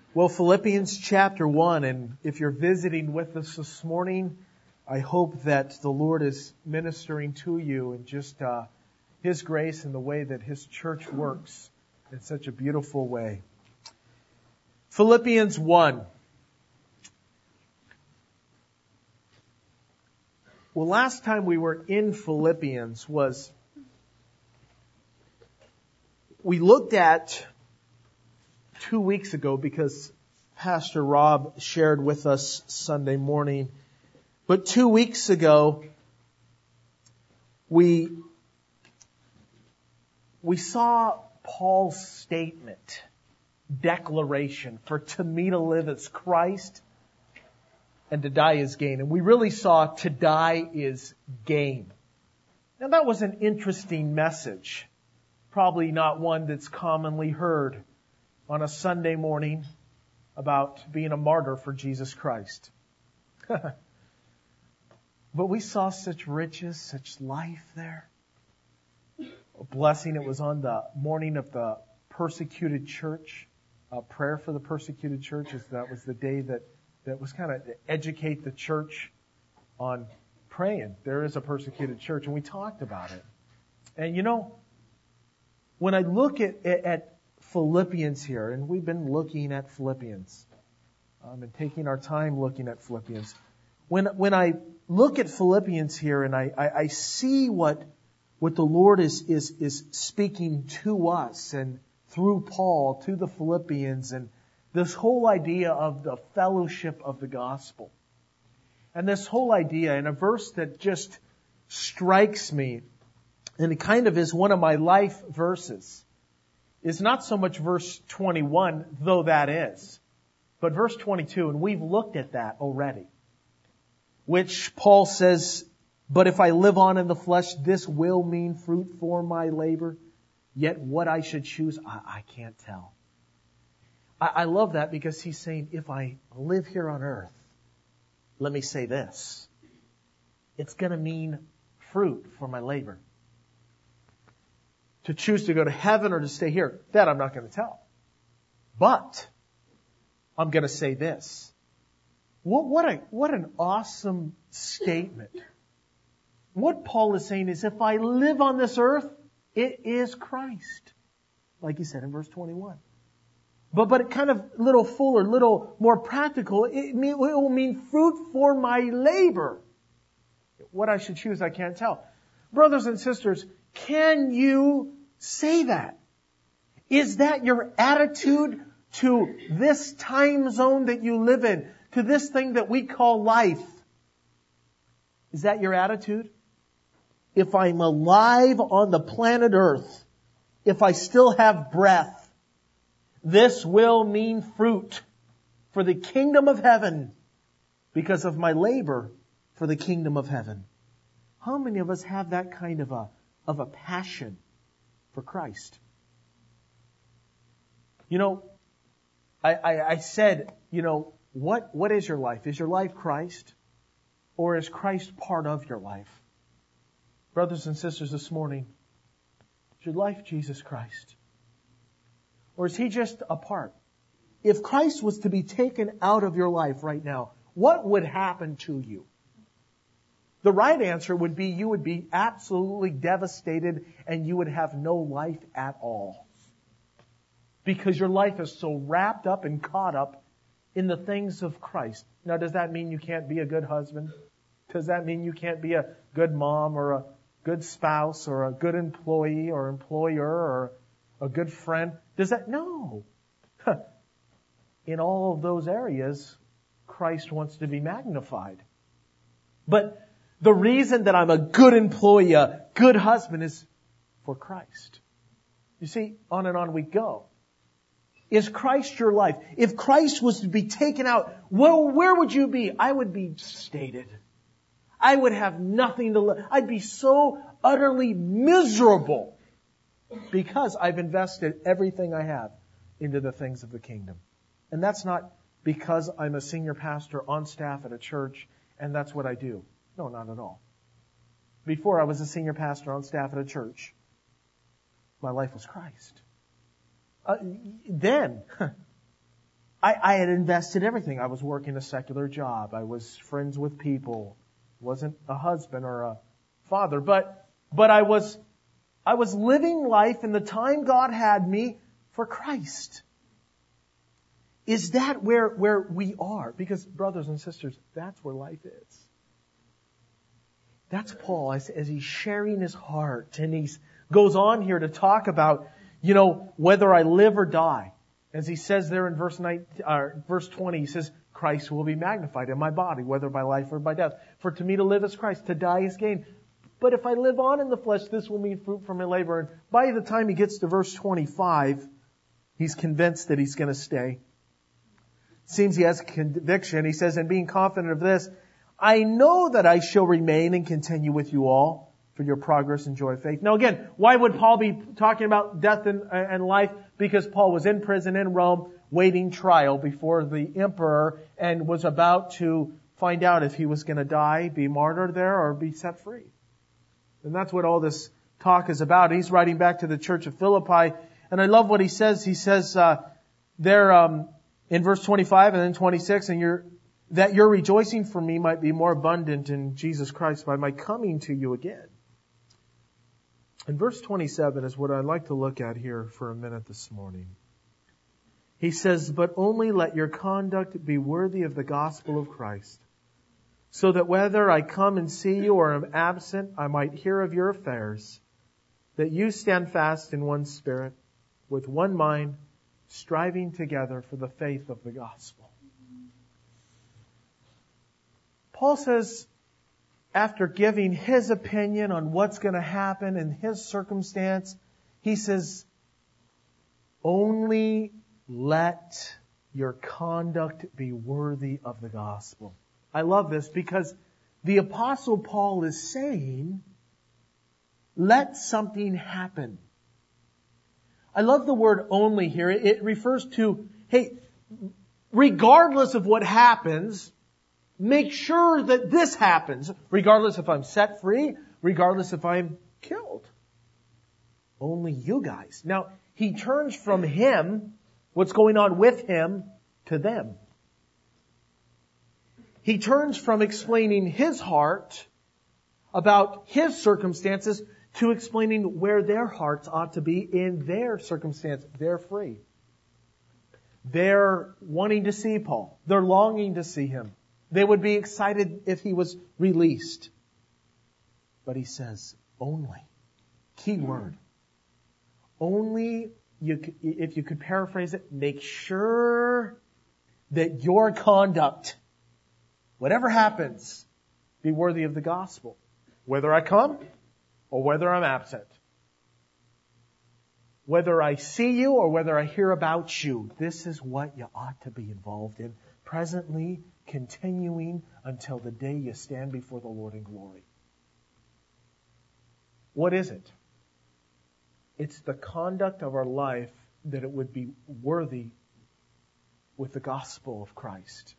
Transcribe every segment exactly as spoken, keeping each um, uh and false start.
Well, Philippians chapter one, and if you're visiting with us this morning, I hope that the Lord is ministering to you in just uh, His grace and the way that His church works in such a beautiful way. Philippians one. Well, last time we were in Philippians was, we looked at two weeks ago because Pastor Rob shared with us Sunday morning. But two weeks ago, we, we saw Paul's statement, declaration, for to me to live is Christ and to die is gain. And we really saw to die is gain. Now that was an interesting message. Probably not one that's commonly heard on a Sunday morning about being a martyr for Jesus Christ. But we saw such riches, such life there. A blessing. It was on the morning of the persecuted church. A prayer for the persecuted church. That was the day that, that was kind of to educate the church on praying. There is a persecuted church, and we talked about it. And you know, when I look at, at Philippians here, and we've been looking at Philippians, um, and taking our time looking at Philippians. When when I look at Philippians here, and I, I, I see what what the Lord is is is speaking to us and through Paul to the Philippians, and this whole idea of the fellowship of the gospel, and this whole idea, and a verse that just strikes me, and it kind of is one of my life verses, is not so much verse twenty-one, though that is, but verse twenty-two, and we've looked at that already, which Paul says, but if I live on in the flesh, this will mean fruit for my labor, yet what I should choose, I, I can't tell. I, I love that because he's saying, if I live here on earth, let me say this, it's going to mean fruit for my labor. To choose to go to heaven or to stay here, that I'm not going to tell. But I'm going to say this. What, what, a, what an awesome statement. What Paul is saying is, if I live on this earth, it is Christ. Like he said in verse twenty-one. But, but kind of little fuller, little more practical, it, mean, it will mean fruit for my labor. What I should choose, I can't tell. Brothers and sisters, can you say that? Is that your attitude to this time zone that you live in, to this thing that we call life? Is that your attitude? If I'm alive on the planet Earth, if I still have breath, this will mean fruit for the kingdom of heaven because of my labor for the kingdom of heaven. How many of us have that kind of a of a passion for Christ? You know, I, I, I said, you know, what, what is your life? Is your life Christ? Or is Christ part of your life? Brothers and sisters, this morning, is your life Jesus Christ? Or is He just a part? If Christ was to be taken out of your life right now, what would happen to you? The right answer would be you would be absolutely devastated and you would have no life at all. Because your life is so wrapped up and caught up in the things of Christ. Now, does that mean you can't be a good husband? Does that mean you can't be a good mom or a good spouse or a good employee or employer or a good friend? Does that? No. In all of those areas, Christ wants to be magnified. But the reason that I'm a good employee, a good husband, is for Christ. You see, on and on we go. Is Christ your life? If Christ was to be taken out, well, where would you be? I would be devastated. I would have nothing to live. I'd be so utterly miserable because I've invested everything I have into the things of the kingdom. And that's not because I'm a senior pastor on staff at a church and that's what I do. No, not at all. Before I was a senior pastor on staff at a church, my life was Christ. Uh, then, I, I had invested everything. I was working a secular job. I was friends with people. Wasn't a husband or a father, but but I was I was living life in the time God had me for Christ. Is that where where we are? Because brothers and sisters, that's where life is. That's Paul as, as he's sharing his heart, and he goes on here to talk about, you know, whether I live or die. As he says there in verse nine, uh, verse twenty, he says, Christ will be magnified in my body, whether by life or by death. For to me to live is Christ, to die is gain. But if I live on in the flesh, this will mean fruit from my labor. And by the time he gets to verse twenty-five, he's convinced that he's going to stay. It seems he has conviction. He says, and being confident of this, I know that I shall remain and continue with you all for your progress and joy of faith. Now again, why would Paul be talking about death and, and life? Because Paul was in prison in Rome, waiting trial before the emperor, and was about to find out if he was going to die, be martyred there, or be set free. And that's what all this talk is about. He's writing back to the church of Philippi, and I love what he says. He says uh, there um, in verse twenty-five and then twenty-six, and you're, that your rejoicing for me might be more abundant in Jesus Christ by my coming to you again. And verse twenty-seven is what I'd like to look at here for a minute this morning. He says, but only let your conduct be worthy of the gospel of Christ, so that whether I come and see you or am absent, I might hear of your affairs, that you stand fast in one spirit, with one mind, striving together for the faith of the gospel. Paul says, after giving his opinion on what's going to happen in his circumstance, he says, only let your conduct be worthy of the gospel. I love this because the Apostle Paul is saying, let something happen. I love the word only here. It refers to, hey, regardless of what happens, make sure that this happens, regardless if I'm set free, regardless if I'm killed. Only you guys. Now, he turns from him, what's going on with him, to them. He turns from explaining his heart about his circumstances to explaining where their hearts ought to be in their circumstance. They're free. They're wanting to see Paul. They're longing to see him. They would be excited if he was released. But he says, only. Key word. Only, you, if you could paraphrase it, make sure that your conduct, whatever happens, be worthy of the gospel. Whether I come or whether I'm absent. Whether I see you or whether I hear about you, this is what you ought to be involved in. Presently, continuing until the day you stand before the Lord in glory. What is it? It's the conduct of our life that it would be worthy with the gospel of Christ.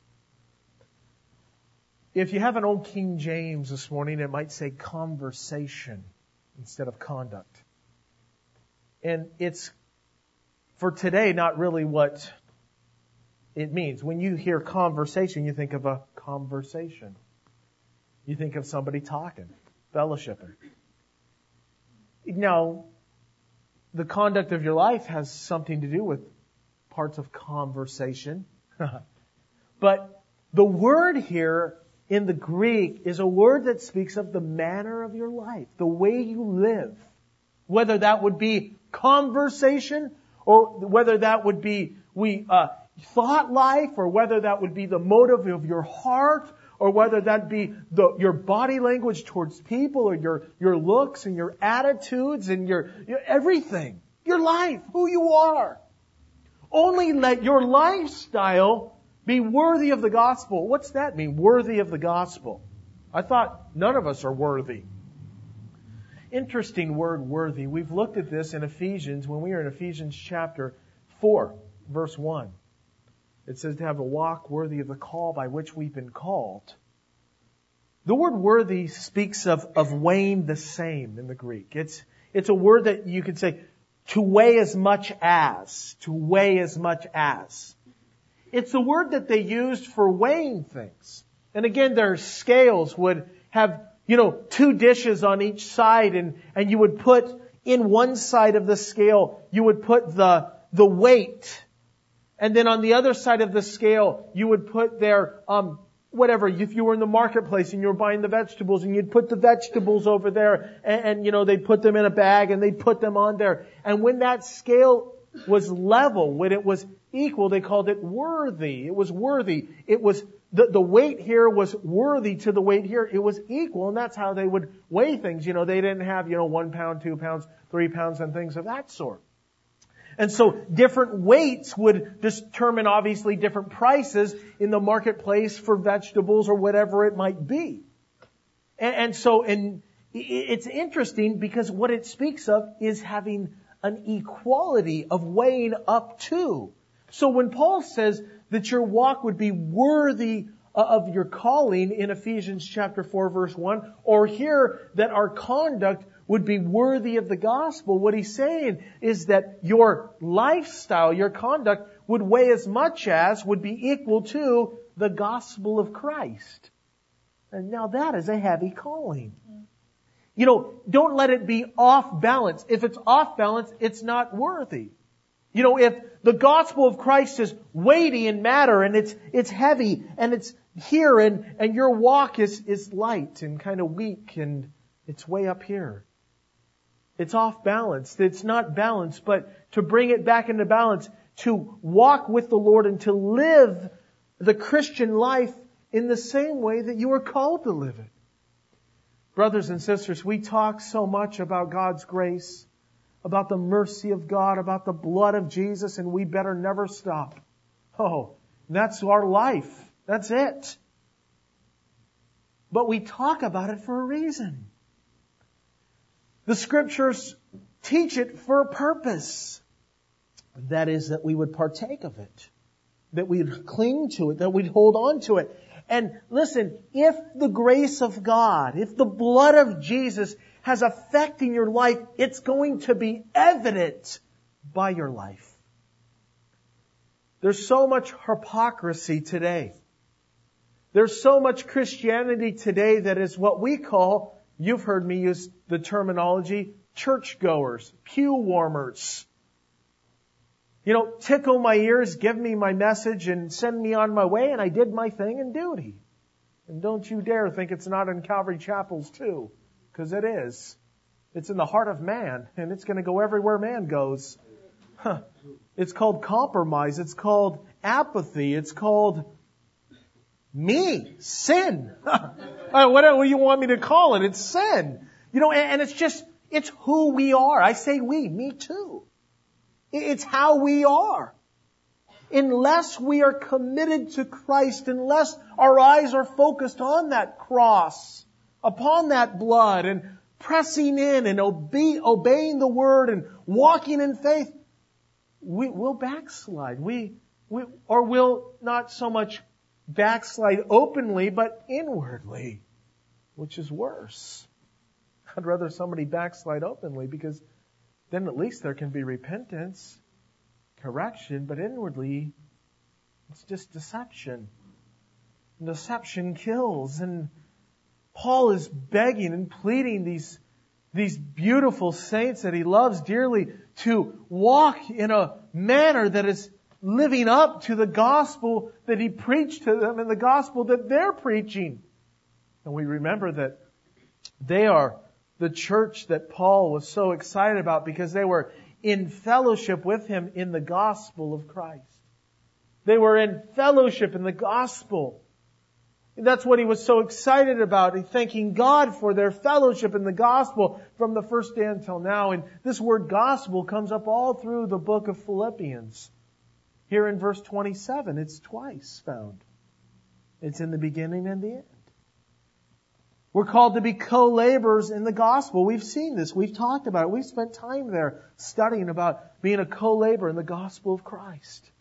If you have an old King James this morning, it might say conversation instead of conduct. And it's, for today, not really what it means. When you hear conversation, you think of a conversation. You think of somebody talking, fellowshipping. Now, the conduct of your life has something to do with parts of conversation. But the word here in the Greek is a word that speaks of the manner of your life, the way you live. Whether that would be conversation, or whether that would be we uh, thought life, or whether that would be the motive of your heart, or whether that be the, your body language towards people, or your, your looks and your attitudes and your, your everything. Your life, who you are. Only let your lifestyle be worthy of the gospel. What's that mean? Worthy of the gospel. I thought none of us are worthy. Interesting word, worthy. We've looked at this in Ephesians when we were in Ephesians chapter four, verse one. It says to have a walk worthy of the call by which we've been called. The word worthy speaks of, of weighing the same in the Greek. It's, it's a word that you could say to weigh as much as, to weigh as much as. It's the word that they used for weighing things. And again, their scales would have, you know, two dishes on each side, and, and you would put in one side of the scale, you would put the, the weight. And then on the other side of the scale, you would put their, um, whatever, if you were in the marketplace and you were buying the vegetables, and you'd put the vegetables over there, and, and you know, they'd put them in a bag and they'd put them on there. And when that scale was level, when it was equal, they called it worthy. It was worthy. It was, the, the weight here was worthy to the weight here. It was equal, and that's how they would weigh things. You know, they didn't have, you know, one pound, two pounds, three pounds, and things of that sort. And so different weights would determine obviously different prices in the marketplace for vegetables or whatever it might be. And, and so, and it's interesting because what it speaks of is having an equality of weighing up to. So when Paul says that your walk would be worthy of your calling in Ephesians chapter four verse one, or here that our conduct would be worthy of the gospel, what he's saying is that your lifestyle, your conduct would weigh as much as, would be equal to the gospel of Christ. And now that is a heavy calling. You know, don't let it be off balance. If it's off balance, it's not worthy. You know, if the gospel of Christ is weighty in matter and it's, it's heavy and it's here and, and your walk is, is light and kind of weak and it's way up here. It's off balance. It's not balanced, but to bring it back into balance, to walk with the Lord and to live the Christian life in the same way that you are called to live it. Brothers and sisters, we talk so much about God's grace, about the mercy of God, about the blood of Jesus, and we better never stop. Oh, that's our life. That's it. But we talk about it for a reason. The Scriptures teach it for a purpose. That is, that we would partake of it. That we'd cling to it. That we'd hold on to it. And listen, if the grace of God, if the blood of Jesus has effect in your life, it's going to be evident by your life. There's so much hypocrisy today. There's so much Christianity today that is what we call, you've heard me use the terminology, churchgoers, pew warmers. You know, tickle my ears, give me my message, and send me on my way, and I did my thing in duty. And don't you dare think it's not in Calvary Chapels too, because it is. It's in the heart of man, and it's going to go everywhere man goes. Huh. It's called compromise. It's called apathy. It's called me, sin. Whatever you want me to call it, it's sin. You know, and it's just, it's who we are. I say we, me too. It's how we are. Unless we are committed to Christ, unless our eyes are focused on that cross, upon that blood, and pressing in and obe- obeying the Word and walking in faith, we will backslide. We, we, or we'll not so much backslide openly, but inwardly, which is worse. I'd rather somebody backslide openly, because then at least there can be repentance, correction, but inwardly, it's just deception. Deception kills. And Paul is begging and pleading these, these beautiful saints that he loves dearly to walk in a manner that is living up to the gospel that he preached to them and the gospel that they're preaching. And we remember that they are the church that Paul was so excited about because they were in fellowship with him in the gospel of Christ. They were in fellowship in the gospel. And that's what he was so excited about, and thanking God for their fellowship in the gospel from the first day until now. And this word gospel comes up all through the book of Philippians. Here in verse twenty-seven, it's twice found. It's in the beginning and the end. We're called to be co-laborers in the gospel. We've seen this. We've talked about it. We've spent time there studying about being a co-laborer in the gospel of Christ.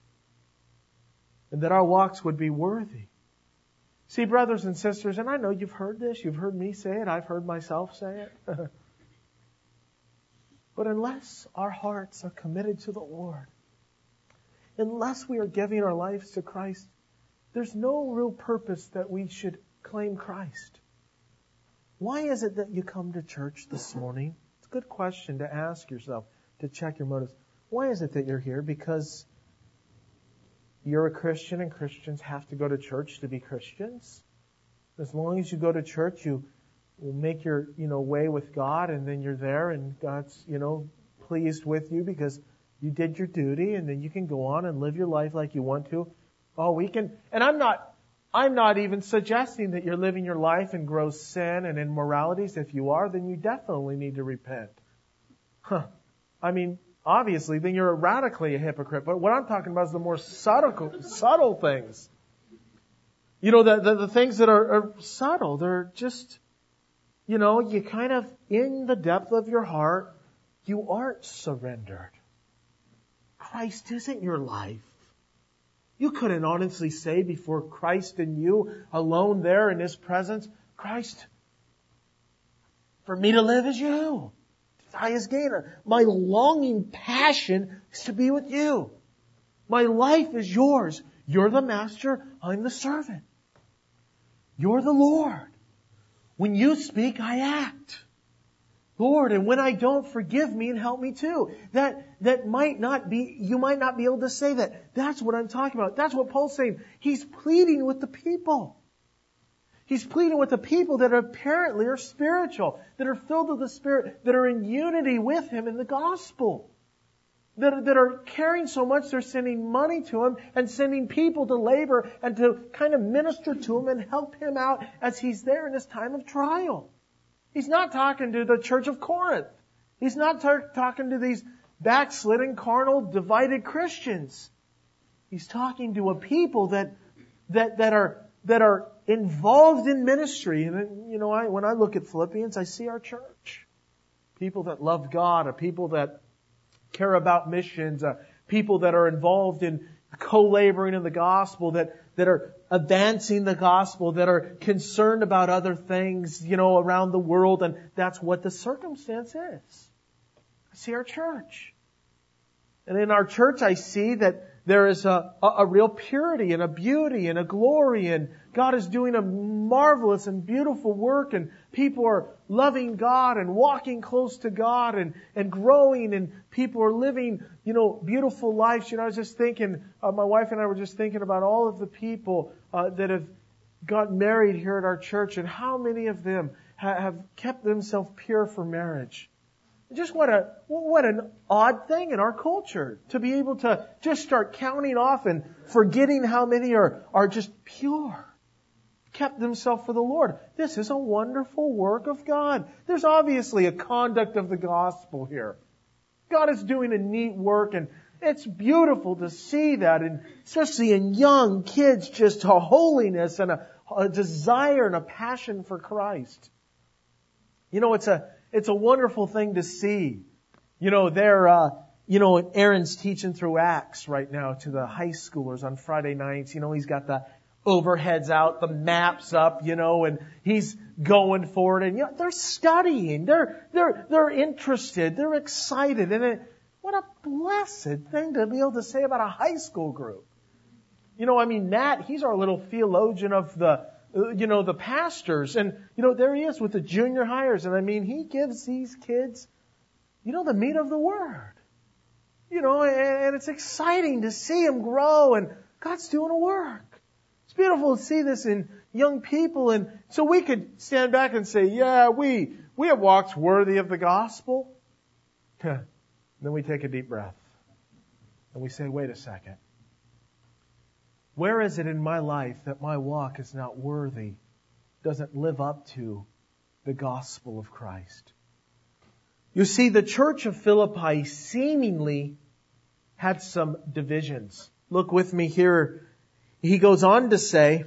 And that our walks would be worthy. See, brothers and sisters, and I know you've heard this. You've heard me say it. I've heard myself say it. But unless our hearts are committed to the Lord, unless we are giving our lives to Christ, there's no real purpose that we should claim Christ. Why is it that you come to church this morning? It's a good question to ask yourself, to check your motives. Why is it that you're here? Because you're a Christian and Christians have to go to church to be Christians. As long as you go to church, you will make your, you know, way with God, and then you're there and God's, you know, pleased with you because you did your duty, and then you can go on and live your life like you want to all weekend. And I'm not, I'm not even suggesting that you're living your life in gross sin and immoralities. If you are, then you definitely need to repent. Huh. I mean, obviously, then you're radically a hypocrite. But what I'm talking about is the more subtle, subtle things. You know, the, the, the things that are, are subtle. They're just, you know, you kind of, in the depth of your heart, you aren't surrendered. Christ isn't your life. You couldn't honestly say before Christ and you, alone there in His presence, Christ, for me to live is you. To die is gain. My longing passion is to be with you. My life is yours. You're the master, I'm the servant. You're the Lord. When you speak, I act. Lord, and when I don't, forgive me and help me too. That, that might not be, you might not be able to say that. That's what I'm talking about. That's what Paul's saying. He's pleading with the people. He's pleading with the people that apparently are spiritual, that are filled with the Spirit, that are in unity with Him in the gospel. That, that are caring so much they're sending money to Him and sending people to labor and to kind of minister to Him and help Him out as He's there in His time of trial. He's not talking to the church of Corinth. He's not tar- talking to these backslidden, carnal, divided Christians. He's talking to a people that that that are that are involved in ministry. And you know, I, when I look at Philippians, I see our church, people that love God, a people that care about missions, uh, people that are involved in co-laboring in the gospel, that that are advancing the gospel, that are concerned about other things, you know, around the world, and that's what the circumstance is. I see our church. And in our church I see that there is a, a, a real purity and a beauty and a glory, and God is doing a marvelous and beautiful work, and people are loving God and walking close to God and, and growing, and people are living, you know, beautiful lives. You know, I was just thinking, uh, my wife and I were just thinking about all of the people uh, that have got married here at our church, and how many of them ha- have kept themselves pure for marriage. Just what a what an odd thing in our culture to be able to just start counting off and forgetting how many are are just pure, kept themselves for the Lord. This is a wonderful work of God. There's obviously a conduct of the gospel here. God is doing a neat work, and it's beautiful to see that, and especially in young kids, just a holiness and a, a desire and a passion for Christ. You know, it's a It's a wonderful thing to see. You know, they're, uh, you know, Aaron's teaching through Acts right now to the high schoolers on Friday nights. You know, he's got the overheads out, the maps up, you know, and he's going for it. And, you know, they're studying. They're, they're, they're interested. They're excited. And it, what a blessed thing to be able to say about a high school group. You know, I mean, Matt, he's our little theologian of the, you know, the pastors. And, you know, there he is with the junior hires. And I mean, he gives these kids, you know, the meat of the Word. You know, and it's exciting to see them grow, and God's doing a work. It's beautiful to see this in young people. And so we could stand back and say, yeah, we, we have walks worthy of the gospel. Then we take a deep breath. And we say, wait a second. Where is it in my life that my walk is not worthy, doesn't live up to the gospel of Christ? You see, the church of Philippi seemingly had some divisions. Look with me here. He goes on to say,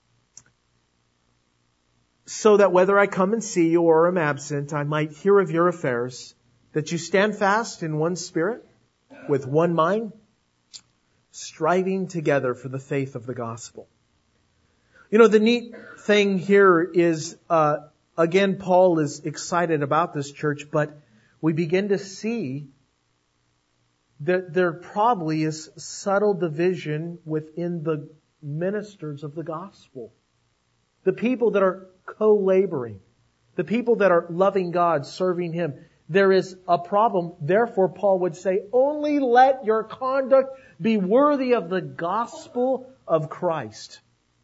so that whether I come and see you or am absent, I might hear of your affairs, that you stand fast in one spirit, with one mind, striving together for the faith of the gospel. You know, the neat thing here is, uh, again, Paul is excited about this church, but we begin to see that there probably is subtle division within the ministers of the gospel. The people that are co-laboring. The people that are loving God, serving Him. There is a problem. Therefore, Paul would say, only let your conduct be worthy of the gospel of Christ.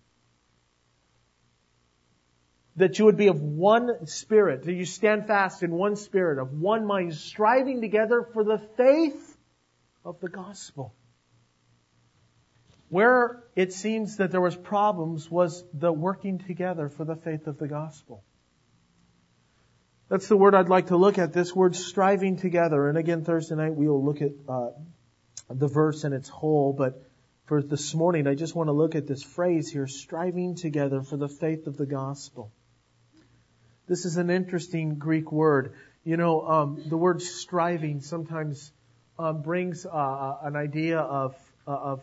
That you would be of one spirit, that you stand fast in one spirit, of one mind, striving together for the faith of the gospel. Where it seems that there was problems was the working together for the faith of the gospel. That's the word I'd like to look at, this word striving together. And again, Thursday night we will look at uh, the verse in its whole, but for this morning I just want to look at this phrase here, striving together for the faith of the gospel. This is an interesting Greek word. You know, um, the word striving sometimes um, brings uh, an idea of uh, of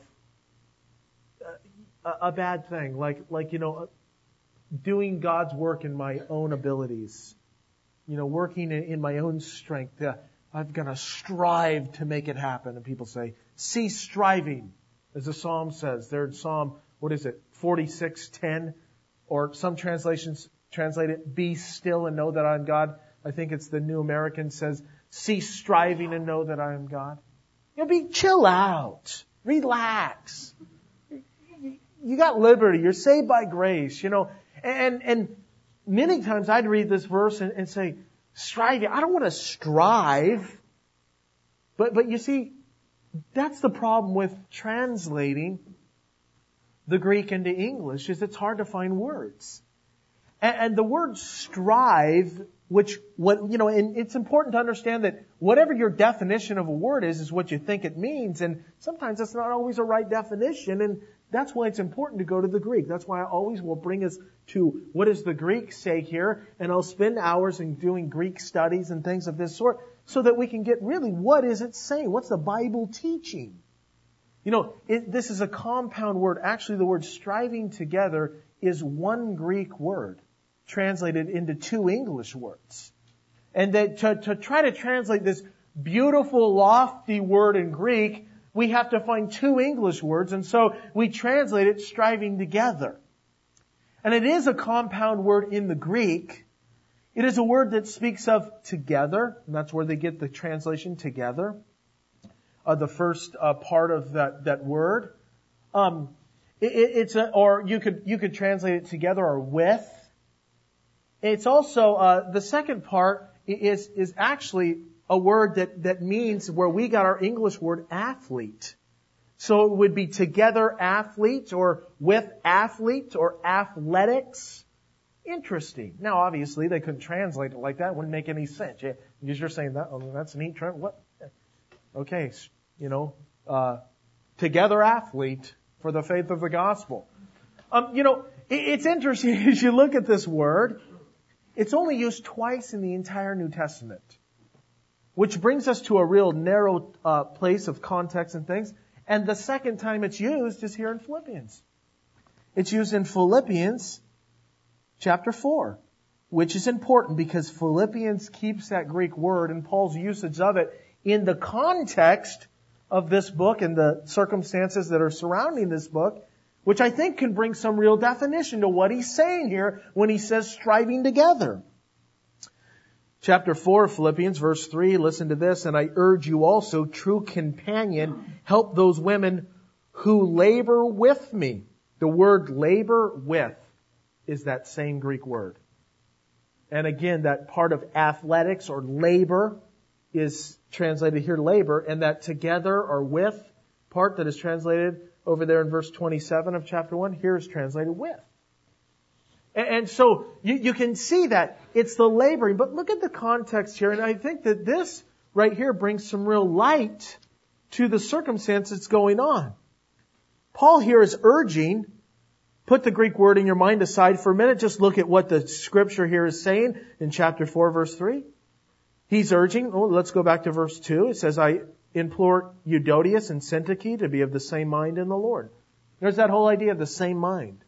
a, a bad thing, like like you know, doing God's work in my own abilities. You know, working in, in my own strength. Uh, I'm going to strive to make it happen. And people say, cease striving, as the Psalm says. There in Psalm, what is it, forty-six ten, or some translations translate it, be still and know that I am God. I think it's the New American says, cease striving and know that I am God. You know, be chill out. Relax. You got liberty. You're saved by grace, you know. And, and many times I'd read this verse and, and say, striving. I don't want to strive. But, but you see, that's the problem with translating the Greek into English, is it's hard to find words. And the word strive, which, what, you know, and it's important to understand that whatever your definition of a word is, is what you think it means. And sometimes that's not always a right definition. And that's why it's important to go to the Greek. That's why I always will bring us to what does the Greek say here? And I'll spend hours in doing Greek studies and things of this sort so that we can get really what is it saying? What's the Bible teaching? You know, it, this is a compound word. Actually, the word striving together is one Greek word translated into two English words. And that to, to try to translate this beautiful, lofty word in Greek, we have to find two English words, and so we translate it striving together. And it is a compound word in the Greek. It is a word that speaks of together, and that's where they get the translation together. Uh, the first uh, part of that, that word. Um, it, it's a, or you could, you could translate it together or with. It's also, uh, the second part is, is actually a word that, that means where we got our English word athlete. So it would be together athlete or with athlete or athletics. Interesting. Now obviously they couldn't translate it like that. It wouldn't make any sense. Yeah, because you're saying that, oh, that's a neat trend. What? Okay. You know, uh, together athlete for the faith of the gospel. Um, you know, it, it's interesting as you look at this word. It's only used twice in the entire New Testament, which brings us to a real narrow uh, place of context and things. And the second time it's used is here in Philippians. It's used in Philippians chapter four, which is important because Philippians keeps that Greek word and Paul's usage of it in the context of this book and the circumstances that are surrounding this book, which I think can bring some real definition to what he's saying here when he says striving together. Chapter four of Philippians, verse three, listen to this. And I urge you also, true companion, help those women who labor with me. The word labor with is that same Greek word. And again, that part of athletics or labor is translated here labor, and that together or with part that is translated over there in verse twenty-seven of chapter one, here is translated with. And, and so you, you can see that it's the laboring, but look at the context here, and I think that this right here brings some real light to the circumstance that's going on. Paul here is urging, put the Greek word in your mind aside for a minute, just look at what the scripture here is saying in chapter four, verse three. He's urging, oh, let's go back to verse two. It says, I implore Euodias and Syntyche to be of the same mind in the Lord. There's that whole idea of the same mind.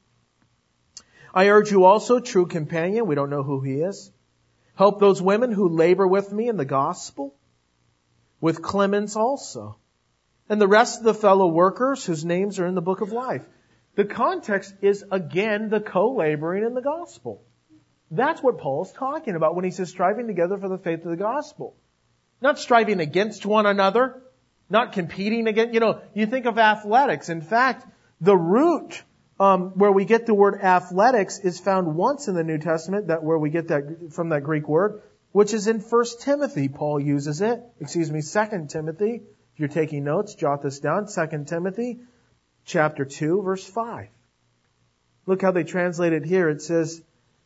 I urge you also, true companion, we don't know who he is, help those women who labor with me in the gospel, with Clemens also, and the rest of the fellow workers whose names are in the book of life. The context is, again, the co-laboring in the gospel. That's what Paul's talking about when he says striving together for the faith of the gospel. Not striving against one another, not competing against, you know, you think of athletics. In fact, the root um, where we get the word athletics is found once in the New Testament, that where we get that from that Greek word, which is in First Timothy. Paul uses it. Excuse me, Second Timothy. If you're taking notes, jot this down. Second Timothy, chapter two, verse five. Look how they translate it here. It says,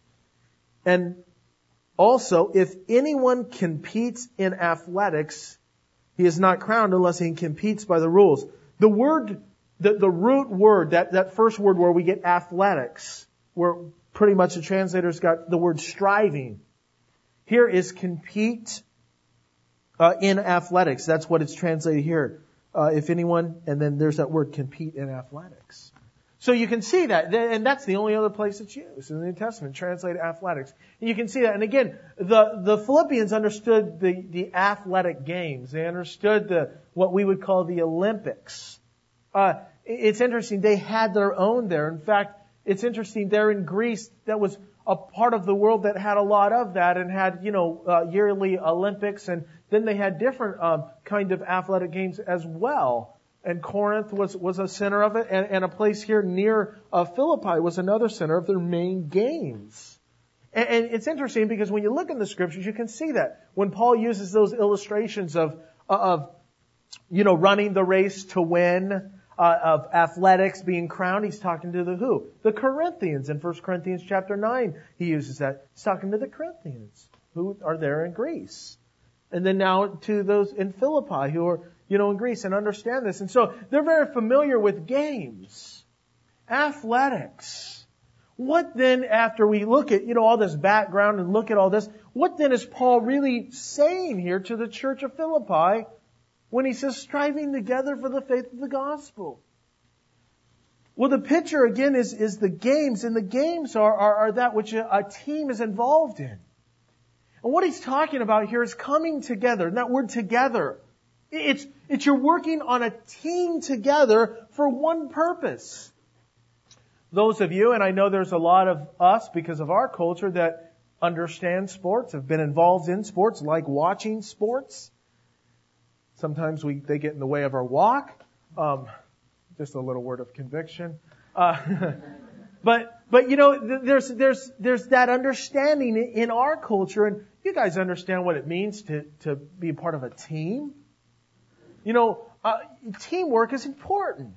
and also, if anyone competes in athletics, he is not crowned unless he competes by the rules. The word, the, the root word, that, that first word where we get athletics, where pretty much the translators got the word striving. Here is compete uh, in athletics. That's what it's translated here. Uh, if anyone, and then there's that word compete in athletics. So you can see that, and that's the only other place it's used in the New Testament, translated athletics. And you can see that. And again, the, the Philippians understood the, the athletic games. They understood the, what we would call the Olympics. Uh, it's interesting, they had their own there. In fact, it's interesting, there in Greece, that was a part of the world that had a lot of that and had, you know, uh, yearly Olympics, and then they had different um, kind of athletic games as well. And Corinth was, was a center of it, and, and a place here near uh, Philippi was another center of their main games. And, and it's interesting because when you look in the scriptures, you can see that when Paul uses those illustrations of, of, you know, running the race to win, uh, of athletics being crowned, he's talking to the who? The Corinthians. In First Corinthians chapter nine, he uses that. He's talking to the Corinthians who are there in Greece. And then now to those in Philippi who are, you know, in Greece, and understand this. And so they're very familiar with games, athletics. What then, after we look at, you know, all this background and look at all this, what then is Paul really saying here to the church of Philippi when he says striving together for the faith of the gospel? Well, the picture again is, is the games, and the games are, are, are that which a, a team is involved in. And what he's talking about here is coming together, and that word together. It's, it's you're working on a team together for one purpose. Those of you, and I know there's a lot of us because of our culture that understand sports, have been involved in sports, like watching sports. Sometimes we, they get in the way of our walk. Um, just a little word of conviction. Uh, but, but you know, there's, there's, there's that understanding in our culture, and you guys understand what it means to, to be a part of a team. You know, uh, teamwork is important.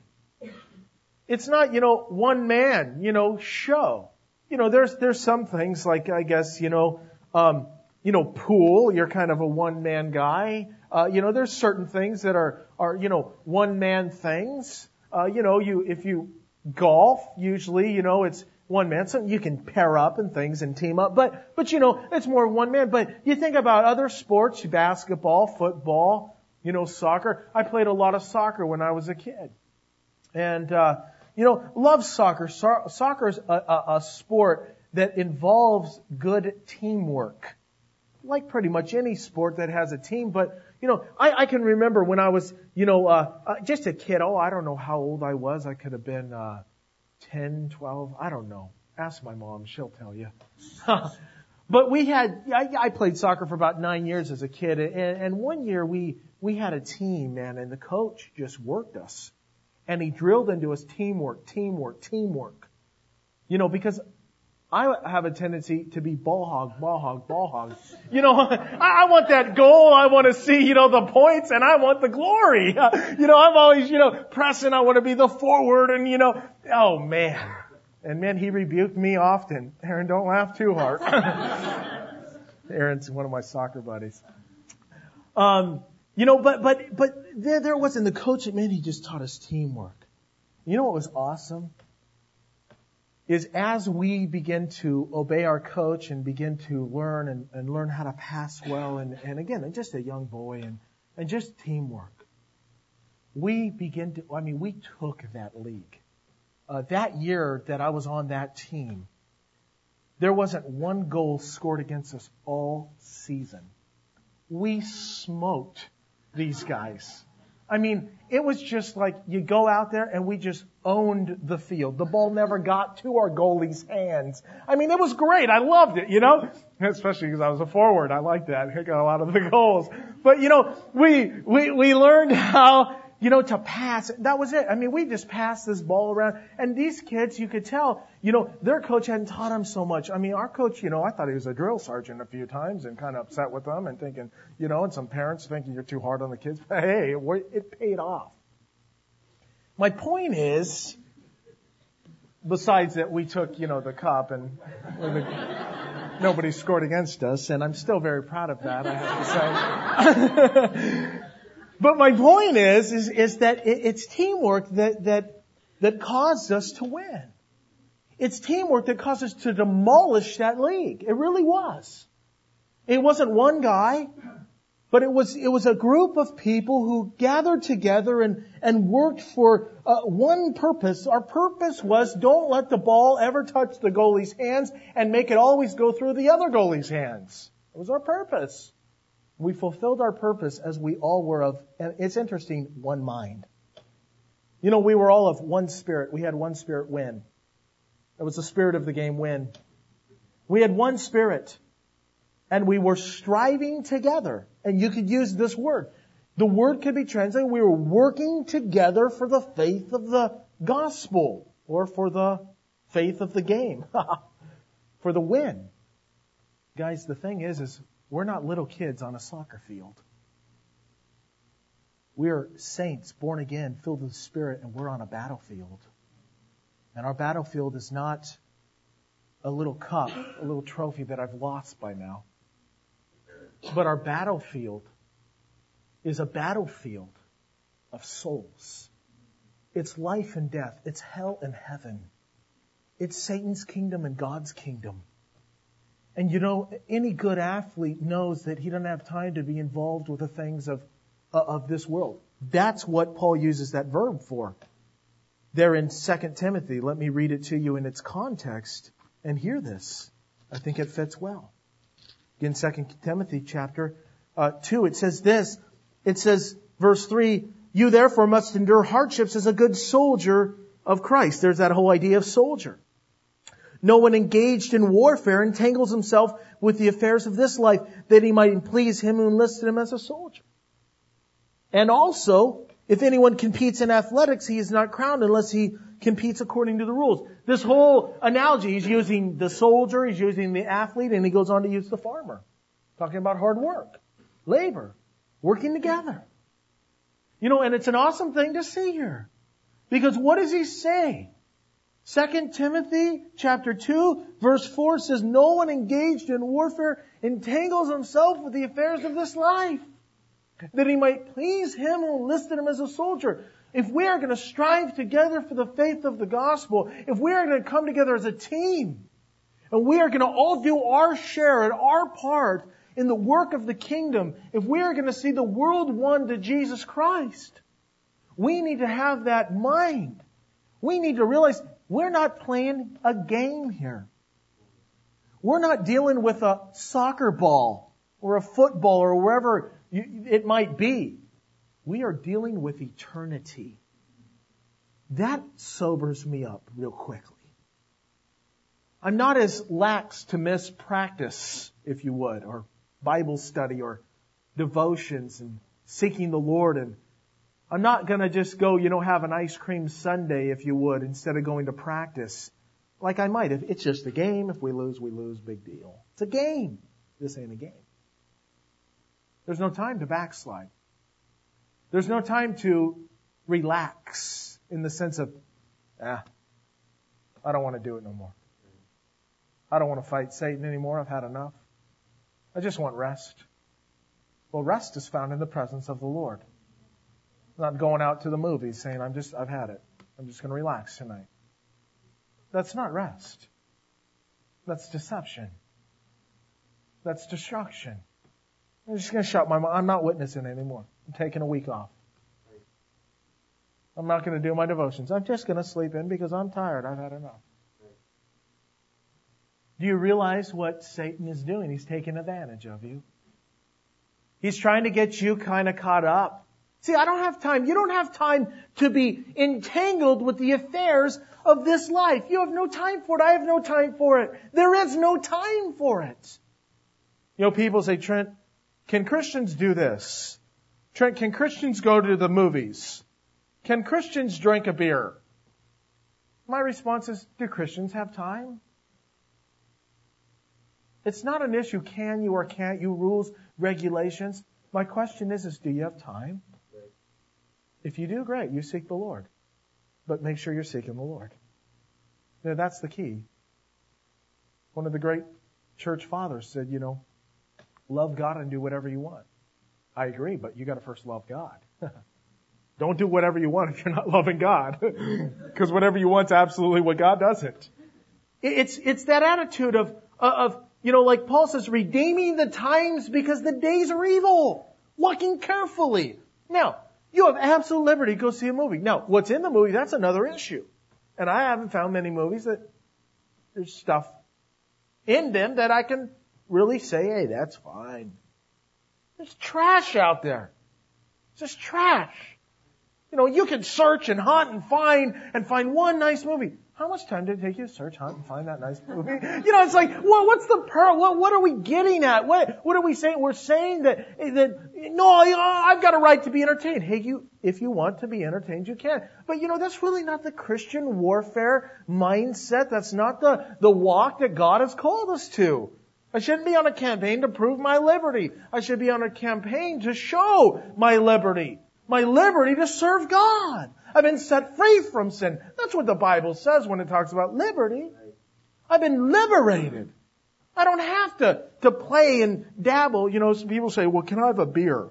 It's not, you know, one man, you know, show. You know, there's, there's some things like, I guess, you know, um, you know, pool, you're kind of a one man guy. Uh, you know, there's certain things that are, are, you know, one man things. Uh, you know, you, if you golf, usually, you know, it's one man. So you can pair up and things and team up, but, but you know, it's more one man. But you think about other sports, basketball, football, you know, soccer. I played a lot of soccer when I was a kid. And, uh, you know, love soccer. So- soccer is a, a, a sport that involves good teamwork. Like pretty much any sport that has a team. But, you know, I, I can remember when I was, you know, uh, uh, just a kid. Oh, I don't know how old I was. I could have been, uh, ten, twelve. I don't know. Ask my mom. She'll tell you. But we had, I, I played soccer for about nine years as a kid. And, and one year we, we had a team, man, and the coach just worked us. And he drilled into us teamwork, teamwork, teamwork. You know, because I have a tendency to be ball hog, ball hog, ball hog. You know, I, I want that goal. I want to see, you know, the points, and I want the glory. You know, I'm always, you know, pressing. I want to be the forward, and, you know, oh, man. And, man, he rebuked me often. Aaron, don't laugh too hard. Aaron's one of my soccer buddies. Um, you know, but, but, but there, there wasn't the coach. Man, he just taught us teamwork. You know what was awesome? Is as we begin to obey our coach and begin to learn and, and learn how to pass well, and, and again, just a young boy and, and just teamwork, we begin to, I mean, we took that league. Uh, that year that I was on that team, there wasn't one goal scored against us all season. We smoked these guys. I mean, it was just like you go out there and we just owned the field. The ball never got to our goalie's hands. I mean, it was great. I loved it, you know, especially because I was a forward. I liked that. I got a lot of the goals. But, you know, we, we, we learned how, you know, to pass. That was it. I mean, we just passed this ball around. And these kids, you could tell, you know, their coach hadn't taught them so much. I mean, our coach, you know, I thought he was a drill sergeant a few times and kind of upset with them and thinking, you know, and some parents thinking you're too hard on the kids. But hey, it paid off. My point is, besides that we took, you know, the cup and nobody scored against us, and I'm still very proud of that, I have to say. But my point is, is, is that it's teamwork that, that, that caused us to win. It's teamwork that caused us to demolish that league. It really was. It wasn't one guy, but it was, it was a group of people who gathered together and, and worked for uh, one purpose. Our purpose was don't let the ball ever touch the goalie's hands and make it always go through the other goalie's hands. It was our purpose. We fulfilled our purpose as we all were of, and it's interesting, one mind. You know, we were all of one spirit. We had one spirit, win. It was the spirit of the game, win. We had one spirit, and we were striving together. And you could use this word. The word could be translated, we were working together for the faith of the gospel, or for the faith of the game, for the win. Guys, the thing is, is we're not little kids on a soccer field. We're saints, born again, filled with the Spirit, and we're on a battlefield. And our battlefield is not a little cup, a little trophy that I've lost by now. But our battlefield is a battlefield of souls. It's life and death. It's hell and heaven. It's Satan's kingdom and God's kingdom. And you know, any good athlete knows that he doesn't have time to be involved with the things of, uh, of this world. That's what Paul uses that verb for. There in Second Timothy, let me read it to you in its context and hear this. I think it fits well. In Second Timothy chapter uh, two, it says this. It says, verse three, you therefore must endure hardships as a good soldier of Christ. There's that whole idea of soldier. No one engaged in warfare entangles himself with the affairs of this life, that he might please him who enlisted him as a soldier. And also, if anyone competes in athletics, he is not crowned unless he competes according to the rules. This whole analogy, he's using the soldier, he's using the athlete, and he goes on to use the farmer. Talking about hard work, labor, working together. You know, and it's an awesome thing to see here. Because what does he say? Second Timothy chapter two, verse four says, no one engaged in warfare entangles himself with the affairs of this life, that he might please him who enlisted him as a soldier. If we are going to strive together for the faith of the gospel, if we are going to come together as a team, and we are going to all do our share and our part in the work of the kingdom, if we are going to see the world won to Jesus Christ, we need to have that mind. We need to realize we're not playing a game here. We're not dealing with a soccer ball or a football or wherever it might be. We are dealing with eternity. That sobers me up real quickly. I'm not as lax to miss practice, if you would, or Bible study or devotions and seeking the Lord. And I'm not going to just go, you know, have an ice cream sundae, if you would, instead of going to practice. Like I might. If it's just a game. If we lose, we lose. Big deal. It's a game. This ain't a game. There's no time to backslide. There's no time to relax in the sense of, ah, I don't want to do it no more. I don't want to fight Satan anymore. I've had enough. I just want rest. Well, rest is found in the presence of the Lord. Not going out to the movies saying, I'm just, I've had it. I'm just going to relax tonight. That's not rest. That's deception. That's destruction. I'm just going to shut my mouth. I'm not witnessing anymore. I'm taking a week off. I'm not going to do my devotions. I'm just going to sleep in because I'm tired. I've had enough. Do you realize what Satan is doing? He's taking advantage of you. He's trying to get you kind of caught up. See, I don't have time. You don't have time to be entangled with the affairs of this life. You have no time for it. I have no time for it. There is no time for it. You know, people say, Trent, can Christians do this? Trent, can Christians go to the movies? Can Christians drink a beer? My response is, do Christians have time? It's not an issue, can you or can't you, rules, regulations. My question is, is do you have time? If you do, great, you seek the Lord. But make sure you're seeking the Lord. You know, that's the key. One of the great church fathers said, you know, love God and do whatever you want. I agree, but you got to first love God. Don't do whatever you want if you're not loving God. Because whatever you want is absolutely what God doesn't. It's, it's that attitude of, of, you know, like Paul says, redeeming the times because the days are evil. Walking carefully. Now, you have absolute liberty to go see a movie. Now, what's in the movie, that's another issue. And I haven't found many movies that there's stuff in them that I can really say, hey, that's fine. There's trash out there. It's just trash. You know, you can search and hunt and find and find one nice movie. How much time did it take you to search, hunt, and find that nice movie? You know, it's like, well, what's the per? What, what are we getting at? What, what are we saying? We're saying that that no, you know, I've got a right to be entertained. Hey, you, if you want to be entertained, you can. But you know, that's really not the Christian warfare mindset. That's not the the walk that God has called us to. I shouldn't be on a campaign to prove my liberty. I should be on a campaign to show my liberty. My liberty to serve God. I've been set free from sin. That's what the Bible says when it talks about liberty. I've been liberated. I don't have to, to play and dabble. You know, some people say, well, can I have a beer?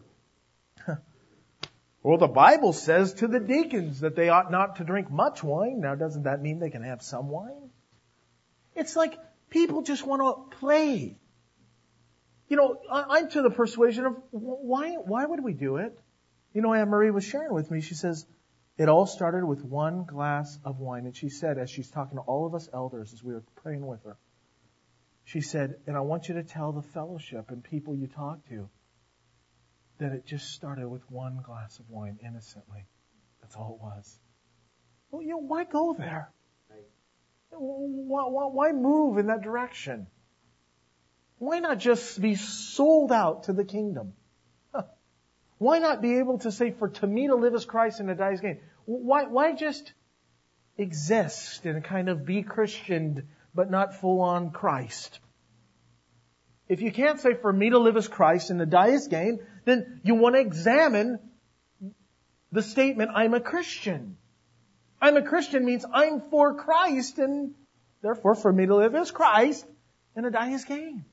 Well, the Bible says to the deacons that they ought not to drink much wine. Now, doesn't that mean they can have some wine? It's like people just want to play. You know, I'm to the persuasion of why, why would we do it? You know, Anne Marie was sharing with me. She says, it all started with one glass of wine. And she said, as she's talking to all of us elders as we were praying with her, she said, and I want you to tell the fellowship and people you talk to that it just started with one glass of wine innocently. That's all it was. Well, you know, why go there? Why, why, why move in that direction? Why not just be sold out to the kingdom? Why not be able to say, for to me to live is Christ and to die is gain? Why, why just exist and kind of be Christian, but not full on Christ? If you can't say, for me to live is Christ and to die is gain, then you want to examine the statement, I'm a Christian. I'm a Christian means I'm for Christ, and therefore for me to live is Christ and to die is gain.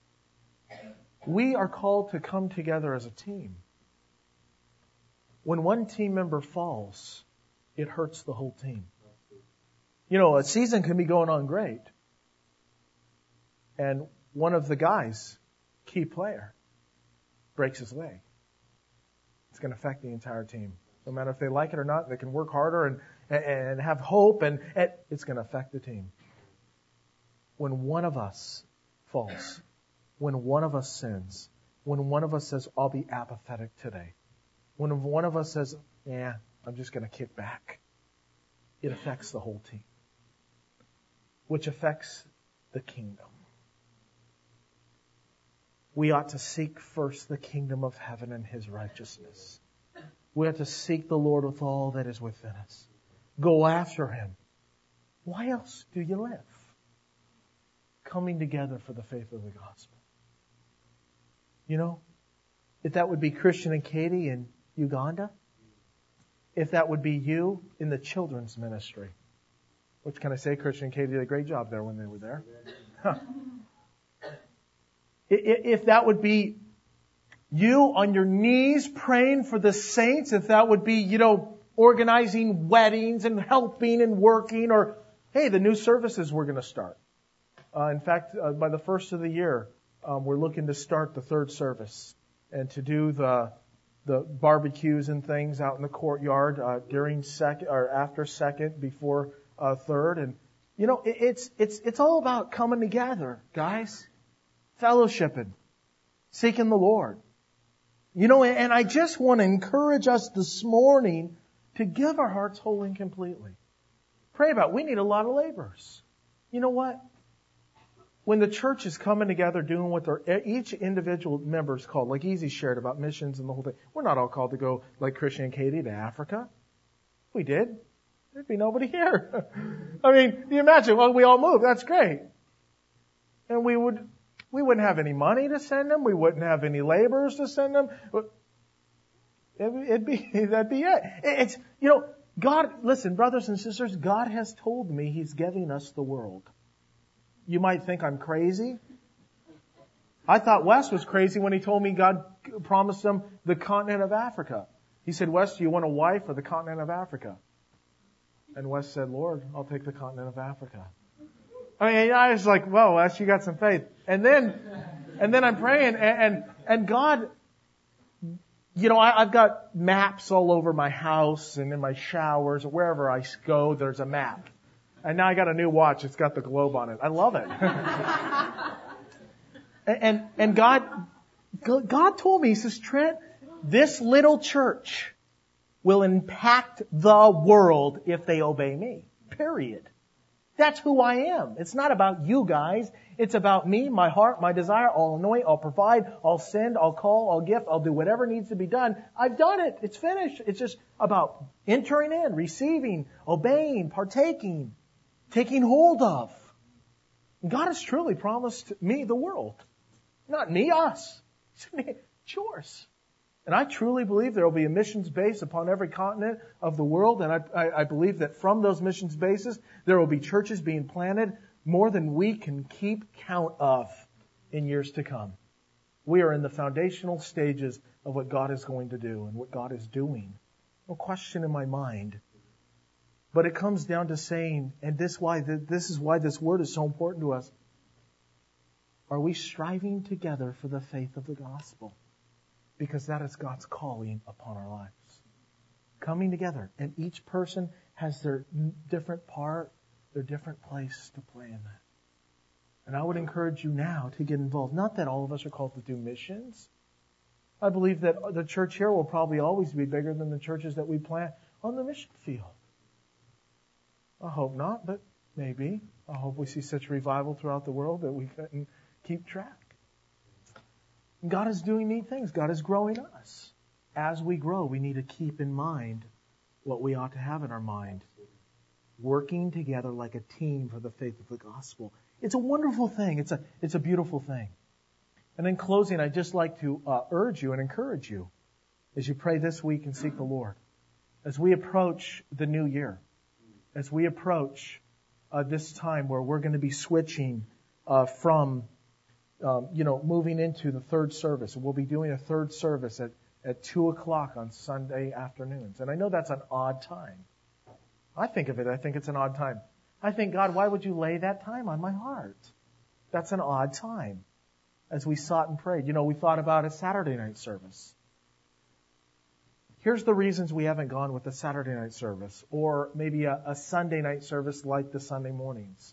We are called to come together as a team. When one team member falls, it hurts the whole team. You know, a season can be going on great. And one of the guys, key player, breaks his leg. It's going to affect the entire team. No matter if they like it or not, they can work harder and, and have hope, and it's going to affect the team. When one of us falls, when one of us sins, when one of us says, I'll be apathetic today, when one of us says, yeah, I'm just going to kick back, it affects the whole team, which affects the kingdom. We ought to seek first the kingdom of heaven and His righteousness. We ought to seek the Lord with all that is within us. Go after Him. Why else do you live? Coming together for the faith of the gospel. You know, if that would be Christian and Katie in Uganda, if that would be you in the children's ministry, which can I say, Christian and Katie did a great job there when they were there. Huh. If that would be you on your knees praying for the saints, if that would be, you know, organizing weddings and helping and working, or, hey, the new services we're going to start. Uh, in fact, uh, by the first of the year, um, we're looking to start the third service and to do the the barbecues and things out in the courtyard uh, during second or after second, before uh, third, and you know, it, it's it's it's all about coming together, guys, fellowshipping, seeking the Lord. You know, and I just want to encourage us this morning to give our hearts wholly and completely. Pray about it. We need a lot of laborers. You know what? When the church is coming together doing what they're, each individual member is called, like Easy shared about missions and the whole thing. We're not all called to go like Christian and Katie to Africa. If we did, there'd be nobody here. I mean, you imagine, well, we all move. That's great. And we would, we wouldn't have any money to send them. We wouldn't have any laborers to send them. It'd be, that'd be it. It's, you know, God, listen, brothers and sisters, God has told me He's giving us the world. You might think I'm crazy. I thought Wes was crazy when he told me God promised him the continent of Africa. He said, Wes, do you want a wife for the continent of Africa? And Wes said, Lord, I'll take the continent of Africa. I mean, I was like, well, Wes, you got some faith. And then, and then I'm praying and, and, and God, you know, I, I've got maps all over my house and in my showers or wherever I go, there's a map. And now I got a new watch. It's got the globe on it. I love it. and, and, and God, God told me, He says, Trent, this little church will impact the world if they obey me. Period. That's who I am. It's not about you guys. It's about me, my heart, my desire. I'll anoint, I'll provide, I'll send, I'll call, I'll gift, I'll do whatever needs to be done. I've done it. It's finished. It's just about entering in, receiving, obeying, partaking, taking hold of. God has truly promised me the world. Not me, us. It's yours. And I truly believe there will be a missions base upon every continent of the world. And I, I, I believe that from those missions bases, there will be churches being planted more than we can keep count of in years to come. We are in the foundational stages of what God is going to do and what God is doing. No question in my mind. But it comes down to saying, and this why this is why this word is so important to us. Are we striving together for the faith of the gospel? Because that is God's calling upon our lives. Coming together. And each person has their different part, their different place to play in that. And I would encourage you now to get involved. Not that all of us are called to do missions. I believe that the church here will probably always be bigger than the churches that we plant on the mission field. I hope not, but maybe. I hope we see such revival throughout the world that we can keep track. And God is doing neat things. God is growing us. As we grow, we need to keep in mind what we ought to have in our mind. Working together like a team for the faith of the gospel. It's a wonderful thing. It's a, it's a beautiful thing. And in closing, I'd just like to uh, urge you and encourage you as you pray this week and seek the Lord. As we approach the new year, as we approach uh, this time where we're going to be switching uh, from, um, you know, moving into the third service. We'll be doing a third service at, at two o'clock on Sunday afternoons. And I know that's an odd time. I think of it, I think it's an odd time. I think, God, why would you lay that time on my heart? That's an odd time. As we sought and prayed. You know, we thought about a Saturday night service. Here's the reasons we haven't gone with a Saturday night service or maybe a, a Sunday night service like the Sunday mornings.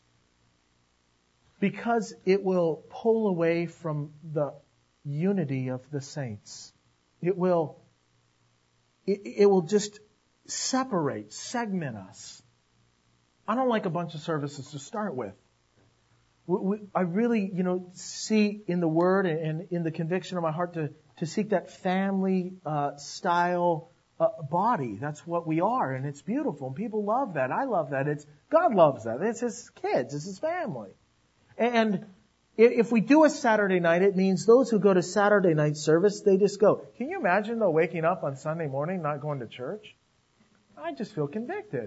Because it will pull away from the unity of the saints. It will, it, it will just separate, segment us. I don't like a bunch of services to start with. We, we, I really, you know, see in the Word and in the conviction of my heart to, to seek that family uh, style uh, body. That's what we are, and it's beautiful. And people love that. I love that. It's God loves that. It's His kids. It's His family. And if we do a Saturday night, it means those who go to Saturday night service, they just go. Can you imagine though waking up on Sunday morning not going to church? I just feel convicted.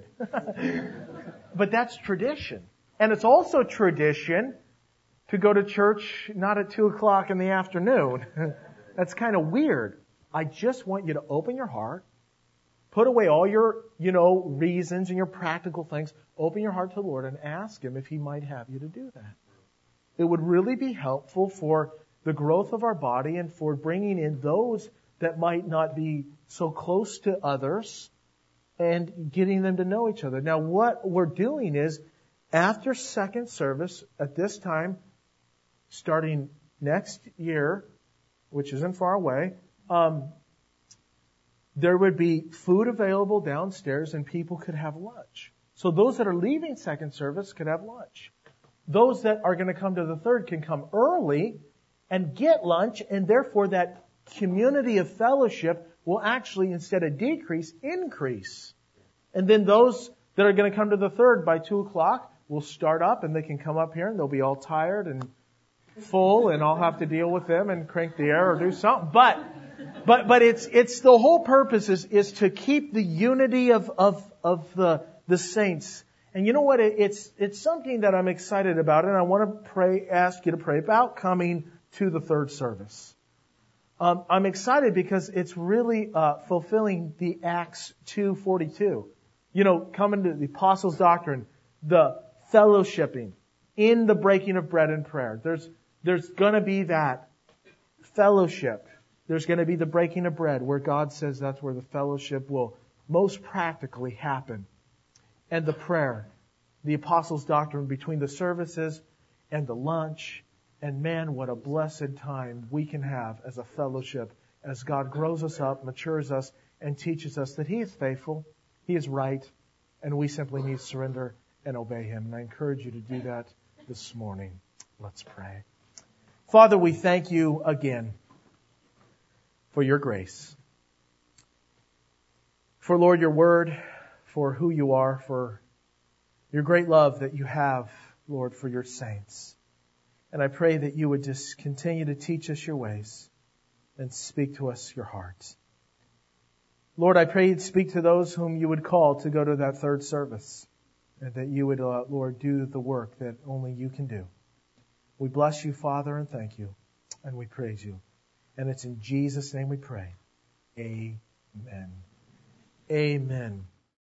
But that's tradition. And it's also tradition to go to church not at two o'clock in the afternoon. That's kind of weird. I just want you to open your heart, put away all your, you know, reasons and your practical things, open your heart to the Lord and ask Him if He might have you to do that. It would really be helpful for the growth of our body and for bringing in those that might not be so close to others and getting them to know each other. Now, what we're doing is, after second service, at this time, starting next year, which isn't far away, um, there would be food available downstairs and people could have lunch. So those that are leaving second service could have lunch. Those that are going to come to the third can come early and get lunch, and therefore that community of fellowship will actually, instead of decrease, increase. And then those that are going to come to the third by two o'clock will start up, and they can come up here and they'll be all tired and full, and I'll have to deal with them and crank the air or do something. But, but, but it's, it's the whole purpose is, is to keep the unity of, of, of the, the saints. And you know what? It, it's, it's something that I'm excited about, and I want to pray, ask you to pray about coming to the third service. Um, I'm excited because it's really, uh, fulfilling the Acts two forty-two. You know, coming to the apostles' doctrine, the fellowshipping, in the breaking of bread and prayer. There's, there's gonna be that fellowship. There's gonna be the breaking of bread where God says that's where the fellowship will most practically happen. And the prayer, the apostles' doctrine between the services and the lunch. And man, what a blessed time we can have as a fellowship as God grows us up, matures us, and teaches us that He is faithful, He is right, and we simply need to surrender and obey Him. And I encourage you to do that this morning. Let's pray. Father, we thank you again for your grace. For, Lord, your word, for who you are, for your great love that you have, Lord, for your saints. And I pray that you would just continue to teach us your ways and speak to us your hearts. Lord, I pray you'd speak to those whom you would call to go to that third service, and that you would, uh, Lord, do the work that only you can do. We bless you, Father, and thank you, and we praise you. And it's in Jesus' name we pray. Amen. Amen.